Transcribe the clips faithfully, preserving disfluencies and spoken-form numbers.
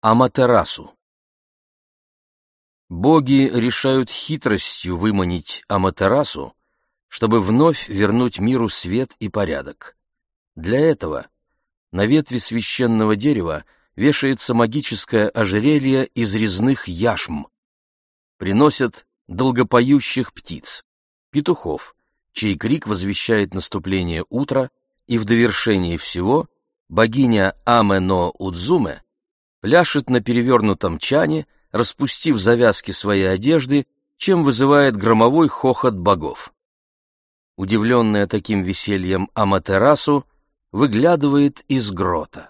Аматерасу. Боги решают хитростью выманить Аматерасу, чтобы вновь вернуть миру свет и порядок. Для этого на ветви священного дерева вешается магическое ожерелье из резных яшм. Приносят долгопоющих птиц, петухов, чей крик возвещает наступление утра, и в довершении всего богиня Аме-но-Удзуме пляшет на перевернутом чане, распустив завязки своей одежды, чем вызывает громовой хохот богов. Удивленная таким весельем Аматерасу выглядывает из грота.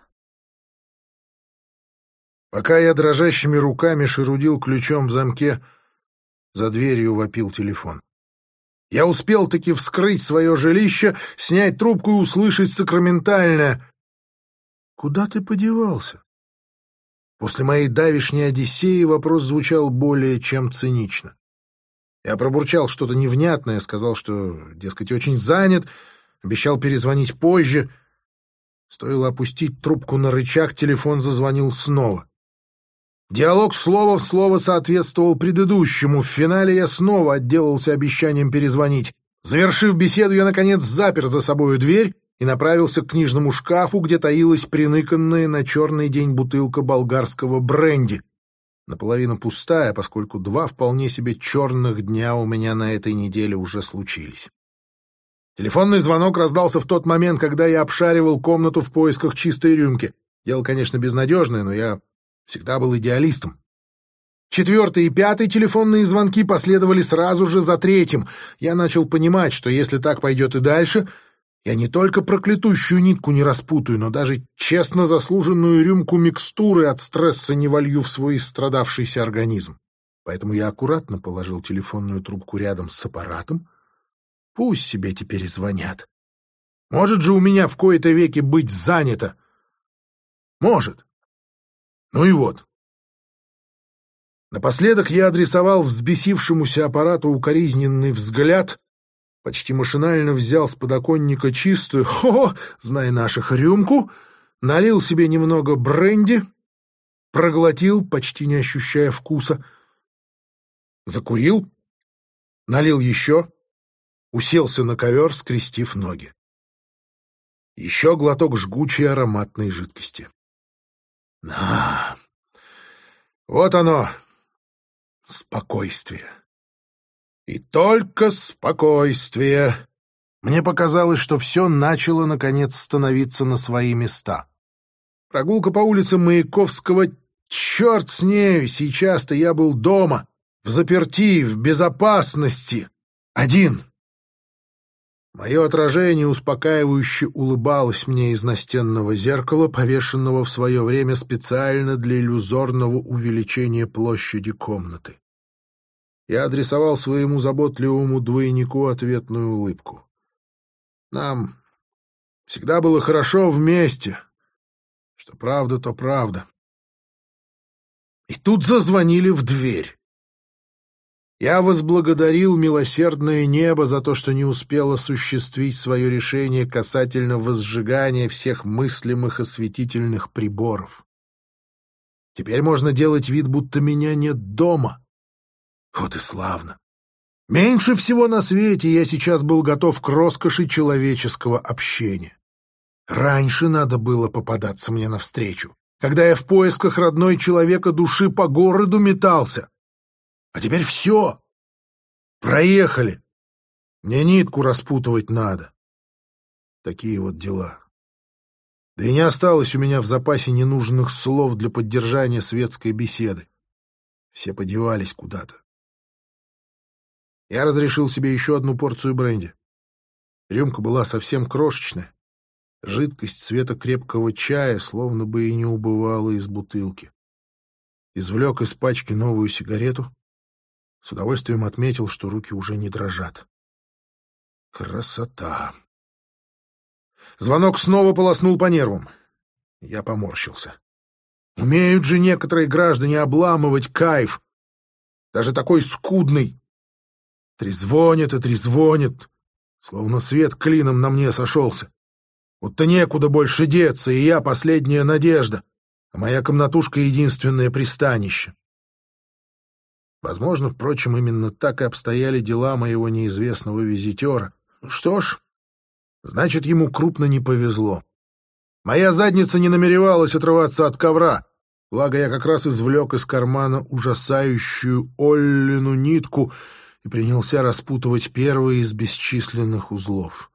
Пока я дрожащими руками шерудил ключом в замке, за дверью вопил телефон. Я успел таки вскрыть свое жилище, снять трубку и услышать сакраментальное: «Куда ты подевался?» После моей давешней Одиссеи вопрос звучал более чем цинично. Я пробурчал что-то невнятное, сказал, что, дескать, очень занят, обещал перезвонить позже. Стоило опустить трубку на рычаг, телефон зазвонил снова. Диалог слово в слово соответствовал предыдущему. В финале я снова отделался обещанием перезвонить. Завершив беседу, я, наконец, запер за собою дверь и направился к книжному шкафу, где таилась приныканная на черный день бутылка болгарского бренди. Наполовину пустая, поскольку два вполне себе черных дня у меня на этой неделе уже случились. Телефонный звонок раздался в тот момент, когда я обшаривал комнату в поисках чистой рюмки. Дело, конечно, безнадежное, но я всегда был идеалистом. Четвертый и пятый телефонные звонки последовали сразу же за третьим. Я начал понимать, что если так пойдет и дальше, я не только проклятущую нитку не распутаю, но даже честно заслуженную рюмку микстуры от стресса не волью в свой истрадавшийся организм. Поэтому я аккуратно положил телефонную трубку рядом с аппаратом. Пусть себе теперь звонят. Может же у меня в кои-то веки быть занято? Может. Ну и вот. Напоследок я адресовал взбесившемуся аппарату укоризненный взгляд, почти машинально взял с подоконника чистую, хо-хо, знай наших, рюмку, налил себе немного бренди, проглотил, почти не ощущая вкуса, закурил, налил еще, уселся на ковер, скрестив ноги. Еще глоток жгучей ароматной жидкости. На, вот оно, спокойствие. И только спокойствие. Мне показалось, что все начало, наконец, становиться на свои места. Прогулка по улице Маяковского, черт с нею, сейчас-то я был дома, взаперти, в безопасности, один. Мое отражение успокаивающе улыбалось мне из настенного зеркала, повешенного в свое время специально для иллюзорного увеличения площади комнаты. Я адресовал своему заботливому двойнику ответную улыбку. Нам всегда было хорошо вместе. Что правда, то правда. И тут зазвонили в дверь. Я возблагодарил милосердное небо за то, что не успел осуществить свое решение касательно возжигания всех мыслимых осветительных приборов. Теперь можно делать вид, будто меня нет дома. Вот и славно. Меньше всего на свете я сейчас был готов к роскоши человеческого общения. Раньше надо было попадаться мне навстречу, когда я в поисках родной человека души по городу метался. А теперь все. Проехали. Мне нитку распутывать надо. Такие вот дела. Да и не осталось у меня в запасе ненужных слов для поддержания светской беседы. Все подевались куда-то. Я разрешил себе еще одну порцию бренди. Рюмка была совсем крошечная. Жидкость цвета крепкого чая словно бы и не убывала из бутылки. Извлек из пачки новую сигарету. С удовольствием отметил, что руки уже не дрожат. Красота! Звонок снова полоснул по нервам. Я поморщился. Умеют же некоторые граждане обламывать кайф. Даже такой скудный. Трезвонит и трезвонит, словно свет клином на мне сошелся. Будто некуда больше деться, и я последняя надежда. а моя комнатушка — единственное пристанище. Возможно, впрочем, именно так и обстояли дела моего неизвестного визитера. Что ж, значит, ему крупно не повезло. Моя задница не намеревалась отрываться от ковра, благо я как раз извлек из кармана ужасающую Оллину нитку и принялся распутывать первый из бесчисленных узлов.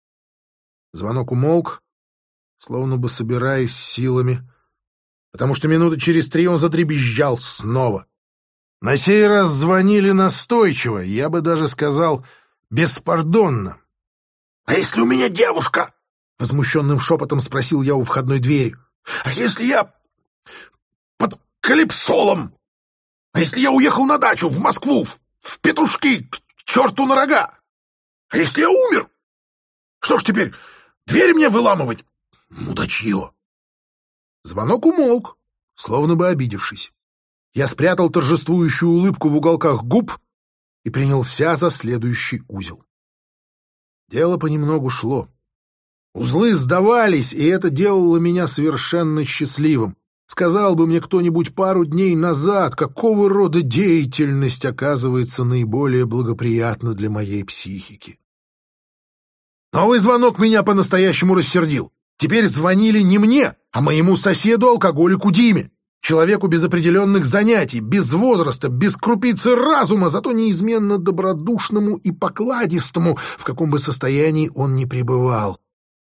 Звонок умолк, словно бы собираясь силами, потому что минуты через три он задребезжал снова. На сей раз звонили настойчиво, я бы даже сказал, беспардонно. «А если у меня девушка?» — возмущенным шепотом спросил я у входной двери. «А если я под Калипсолом? А если я уехал на дачу в Москву, в, в петушки, к черту на рога? А если я умер? Что ж теперь, дверь мне выламывать? Мудачье!» Звонок умолк, словно бы обидевшись. Я спрятал торжествующую улыбку в уголках губ и принялся за следующий узел. Дело понемногу шло. Узлы сдавались, и это делало меня совершенно счастливым. Сказал бы мне кто-нибудь пару дней назад, какого рода деятельность оказывается наиболее благоприятна для моей психики. Новый звонок меня по-настоящему рассердил. Теперь звонили не мне, а моему соседу-алкоголику Диме. Человеку без определенных занятий, без возраста, без крупицы разума, зато неизменно добродушному и покладистому, в каком бы состоянии он ни пребывал.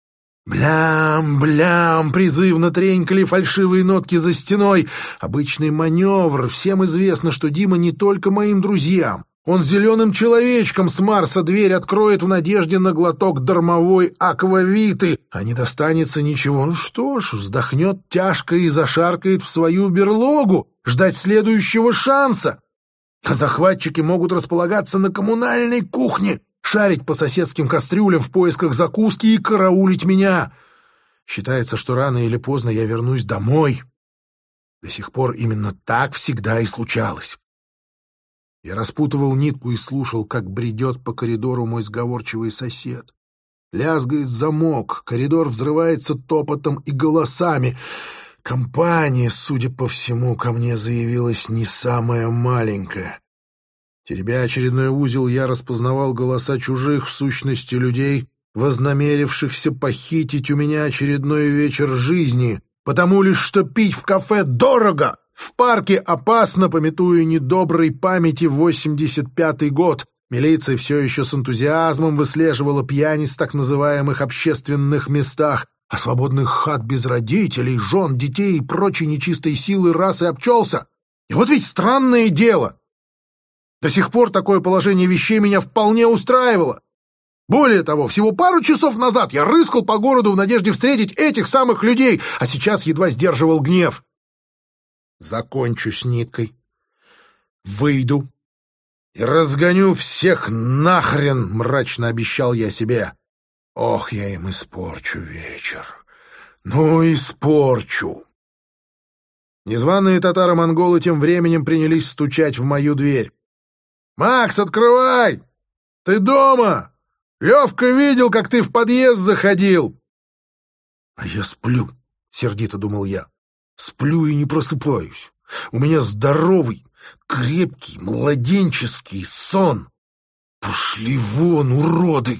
Блям, блям, призывно тренькали фальшивые нотки за стеной. Обычный маневр. Всем известно, что Дима не только моим друзьям. Он зеленым человечком с Марса дверь откроет в надежде на глоток дармовой аквавиты, а не достанется ничего. Ну что ж, вздохнет тяжко и зашаркает в свою берлогу, ждать следующего шанса. А захватчики могут располагаться на коммунальной кухне, шарить по соседским кастрюлям в поисках закуски и караулить меня. Считается, что рано или поздно я вернусь домой. До сих пор именно так всегда и случалось. Я распутывал нитку и слушал, как бредет по коридору мой сговорчивый сосед. Лязгает замок, коридор взрывается топотом и голосами. Компания, судя по всему, ко мне заявилась не самая маленькая. Теребя очередной узел, я распознавал голоса чужих, в сущности, людей, вознамерившихся похитить у меня очередной вечер жизни, потому лишь что пить в кафе дорого, в парке опасно, памятуя недоброй памяти восемьдесят пятый год. Милиция все еще с энтузиазмом выслеживала пьяниц в так называемых общественных местах, а свободных хат без родителей, жен, детей и прочей нечистой силы раз и обчелся. И вот ведь странное дело. До сих пор такое положение вещей меня вполне устраивало. Более того, всего пару часов назад я рыскал по городу в надежде встретить этих самых людей, а сейчас едва сдерживал гнев. Закончу с ниткой, выйду и разгоню всех нахрен, мрачно обещал я себе. Ох, я им испорчу вечер. Ну, испорчу. Незваные татаро-монголы тем временем принялись стучать в мою дверь. «Макс, открывай! Ты дома? Левка видел, как ты в подъезд заходил!» «А я сплю», — сердито думал я. «Сплю и не просыпаюсь. У меня здоровый, крепкий, младенческий сон. Пошли вон, уроды!»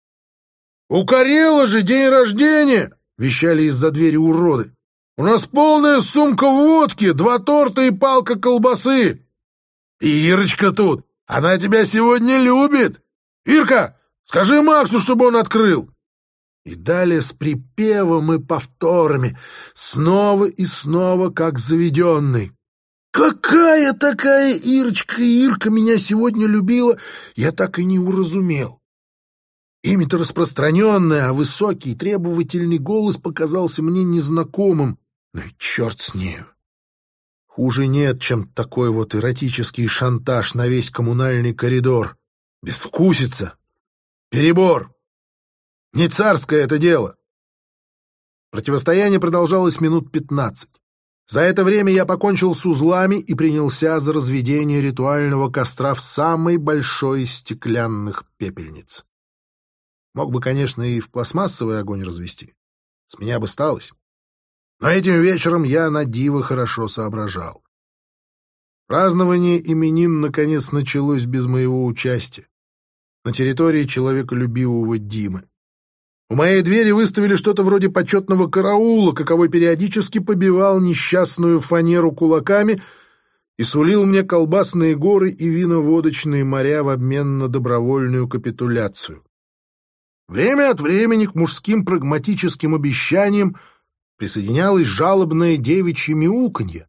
«У Карела же день рождения!» — вещали из-за двери уроды. «У нас полная сумка водки, два торта и палка колбасы. И Ирочка тут, она тебя сегодня любит. Ирка, скажи Максу, чтобы он открыл». И далее с припевом и повторами, снова и снова, как заведенный. Какая такая Ирочка Ирка меня сегодня любила, я так и не уразумел. Имя-то распространенное, а высокий требовательный голос показался мне незнакомым. Ну и черт с нею. Хуже нет, чем такой вот эротический шантаж на весь коммунальный коридор. Безвкусица. Перебор. Не царское это дело. Противостояние продолжалось минут пятнадцать. За это время я покончил с узлами и принялся за разведение ритуального костра в самой большой из стеклянных пепельниц. Мог бы, конечно, и в пластмассовый огонь развести. С меня бы сталось. Но этим вечером я на диво хорошо соображал. Празднование именин наконец началось без моего участия на территории человеколюбивого Димы. У моей двери выставили что-то вроде почетного караула, каковой периодически побивал несчастную фанеру кулаками и сулил мне колбасные горы и виноводочные моря в обмен на добровольную капитуляцию. Время от времени к мужским прагматическим обещаниям присоединялось жалобное девичье мяуканье.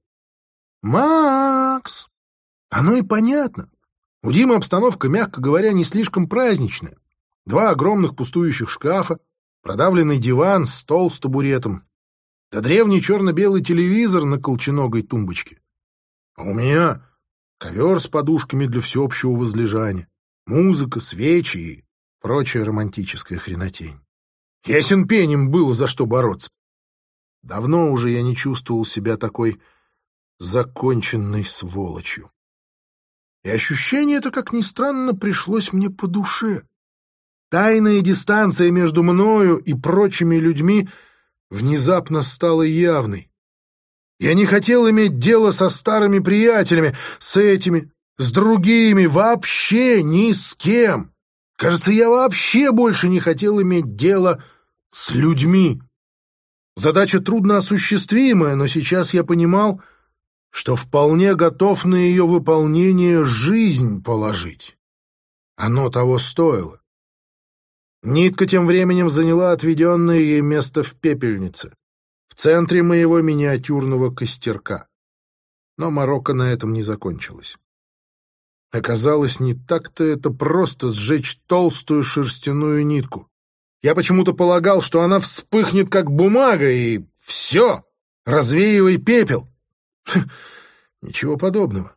«Макс!» Оно и понятно. У Димы обстановка, мягко говоря, не слишком праздничная. Два огромных пустующих шкафа, продавленный диван, стол с табуретом, да древний черно-белый телевизор на колченогой тумбочке. А у меня ковер с подушками для всеобщего возлежания, музыка, свечи и прочая романтическая хренотень. Ясен пень им было за что бороться. Давно уже я не чувствовал себя такой законченной сволочью. И ощущение это, как ни странно, пришлось мне по душе. Тайная дистанция между мною и прочими людьми внезапно стала явной. Я не хотел иметь дело со старыми приятелями, с этими, с другими, вообще ни с кем. Кажется, я вообще больше не хотел иметь дело с людьми. Задача трудноосуществимая, но сейчас я понимал, что вполне готов на ее выполнение жизнь положить. Оно того стоило. Нитка тем временем заняла отведенное ей место в пепельнице, в центре моего миниатюрного костерка. Но морока на этом не закончилась. Оказалось, не так-то это просто сжечь толстую шерстяную нитку. Я почему-то полагал, что она вспыхнет как бумага, и все, развеивай пепел. Ничего подобного.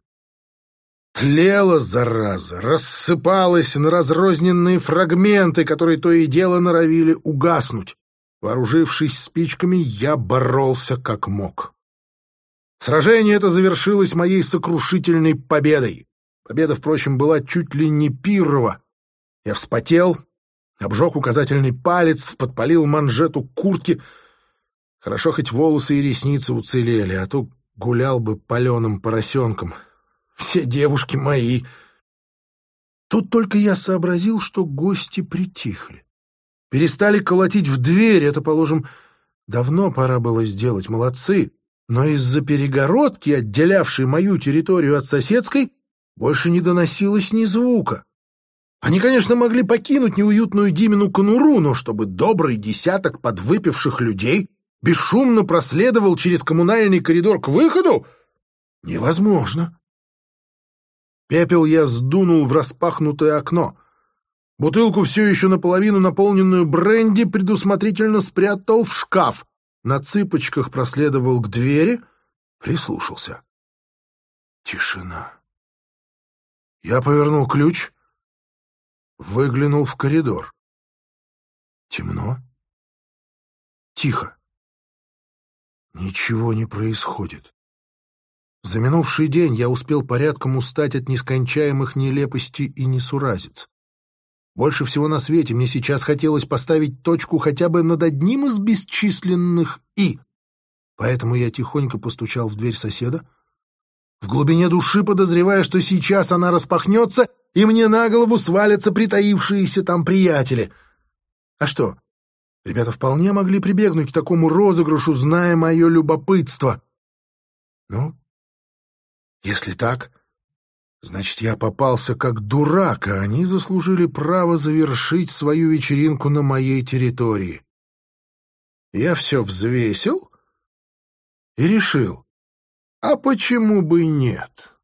Тлела, зараза, рассыпалась на разрозненные фрагменты, которые то и дело норовили угаснуть. Вооружившись спичками, я боролся как мог. Сражение это завершилось моей сокрушительной победой. Победа, впрочем, была чуть ли не пиррова. Я вспотел, обжег указательный палец, подпалил манжету куртки. Хорошо, хоть волосы и ресницы уцелели, а то гулял бы паленым поросенком. Все девушки мои. Тут только я сообразил, что гости притихли. Перестали колотить в дверь, это, положим, давно пора было сделать, молодцы. Но из-за перегородки, отделявшей мою территорию от соседской, больше не доносилось ни звука. Они, конечно, могли покинуть неуютную Димину конуру, но чтобы добрый десяток подвыпивших людей бесшумно проследовал через коммунальный коридор к выходу? Невозможно. Пепел я сдунул в распахнутое окно. Бутылку, все еще наполовину наполненную бренди, предусмотрительно спрятал в шкаф. На цыпочках проследовал к двери, прислушался. Тишина. Я повернул ключ, выглянул в коридор. Темно. Тихо. Ничего не происходит. За минувший день я успел порядком устать от нескончаемых нелепостей и несуразиц. Больше всего на свете мне сейчас хотелось поставить точку хотя бы над одним из бесчисленных «и». Поэтому я тихонько постучал в дверь соседа, в глубине души подозревая, что сейчас она распахнется, и мне на голову свалятся притаившиеся там приятели. А что? Ребята вполне могли прибегнуть к такому розыгрышу, зная мое любопытство. Ну, если так, значит, я попался как дурак, а они заслужили право завершить свою вечеринку на моей территории. Я все взвесил и решил, а почему бы нет?